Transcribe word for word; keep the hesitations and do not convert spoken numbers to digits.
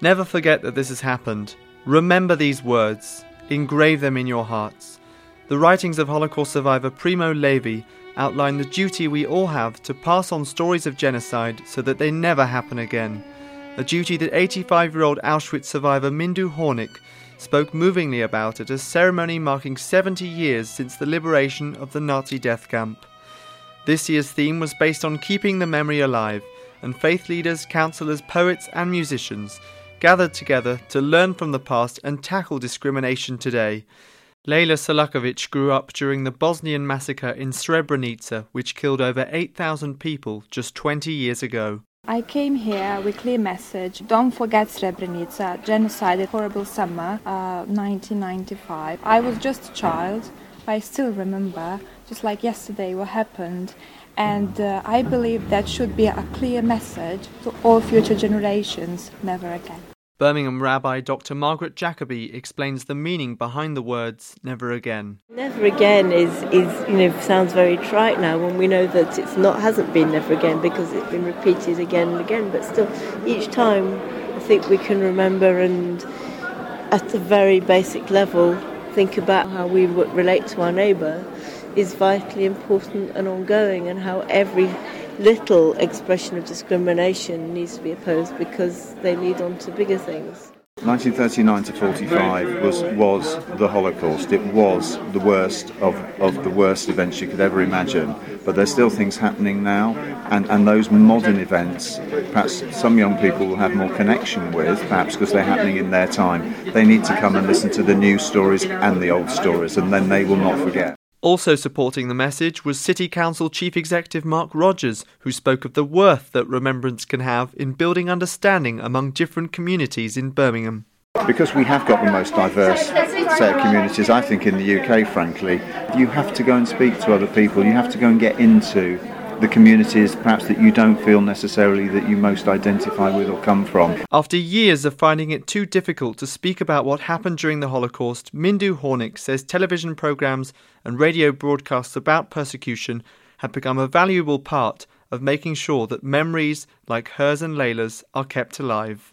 Never forget that this has happened. Remember these words. Engrave them in your hearts. The writings of Holocaust survivor Primo Levi outline the duty we all have to pass on stories of genocide so that they never happen again. A duty that eighty-five-year-old Auschwitz survivor Mindu Hornik spoke movingly about at a ceremony marking seventy years since the liberation of the Nazi death camp. This year's theme was based on keeping the memory alive, and faith leaders, counsellors, poets and musicians gathered together to learn from the past and tackle discrimination today. Lejla Selakovic grew up during the Bosnian massacre in Srebrenica, which killed over eight thousand people just twenty years ago. I came here with a clear message: don't forget Srebrenica, genocide, a horrible summer, uh, nineteen ninety-five. I was just a child, but I still remember, just like yesterday, what happened. And uh, I believe that should be a clear message to all future generations: never again. Birmingham Rabbi Doctor Margaret Jacobi explains the meaning behind the words "never again." Never again is, is you know, sounds very trite now when we know that it's not hasn't been never again because it's been repeated again and again. But still, each time I think we can remember and, at a very basic level, think about how we relate to our neighbour is vitally important and ongoing, and how every little expression of discrimination needs to be opposed because they lead on to bigger things. nineteen thirty-nine to forty-five was was the Holocaust. It was the worst of, of the worst events you could ever imagine. But there's still things happening now, and, and those modern events, perhaps some young people will have more connection with, perhaps because they're happening in their time. They need to come and listen to the new stories and the old stories, and then they will not forget. Also supporting the message was City Council Chief Executive Mark Rogers, who spoke of the worth that remembrance can have in building understanding among different communities in Birmingham. Because we have got the most diverse set of communities, I think, in the U K, frankly, you have to go and speak to other people. You have to go and get into the communities perhaps that you don't feel necessarily that you most identify with or come from. After years of finding it too difficult to speak about what happened during the Holocaust, Mindu Hornik says television programmes and radio broadcasts about persecution have become a valuable part of making sure that memories like hers and Lejla's are kept alive.